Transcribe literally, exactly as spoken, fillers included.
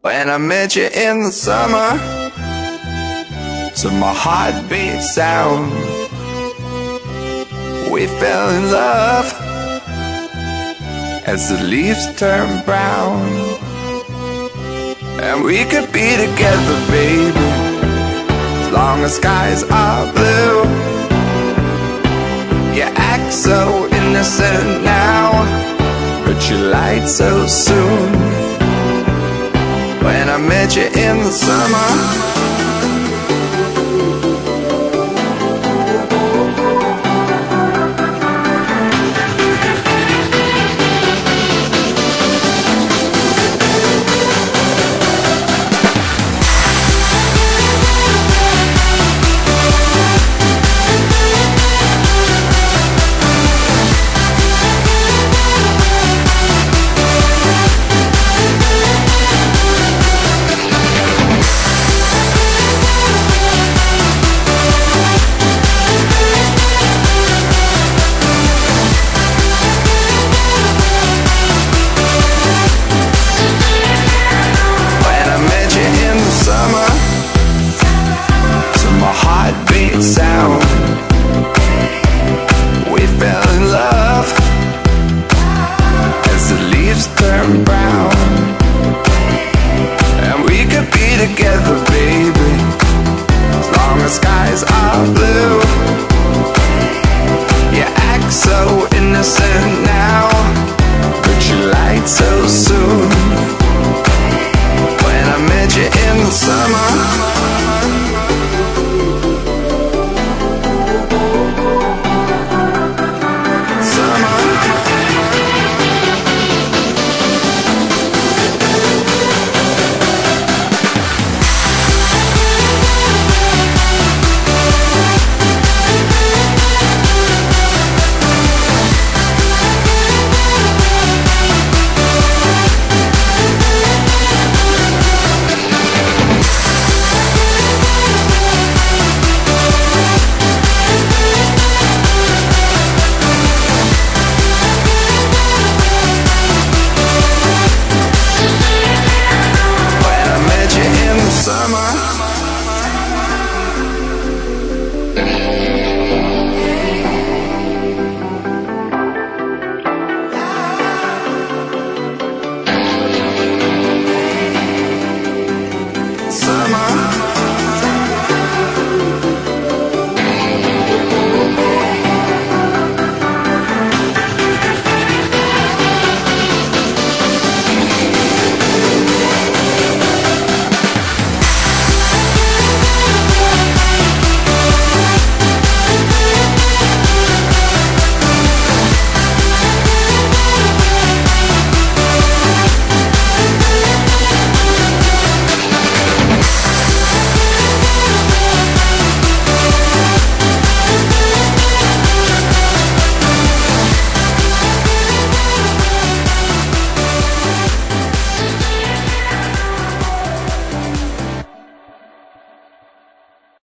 When I met you in the summer, to my heartbeat sound, we fell in love as the leaves turn brown. And we could be together, baby, as long as skies are blue. You act so innocent now, but you lied so soon. When I met you in the summer, sound, we fell in love as the leaves turn brown. And we could be together, baby, as long as skies are blue. You act so innocent now, but you lied so soon.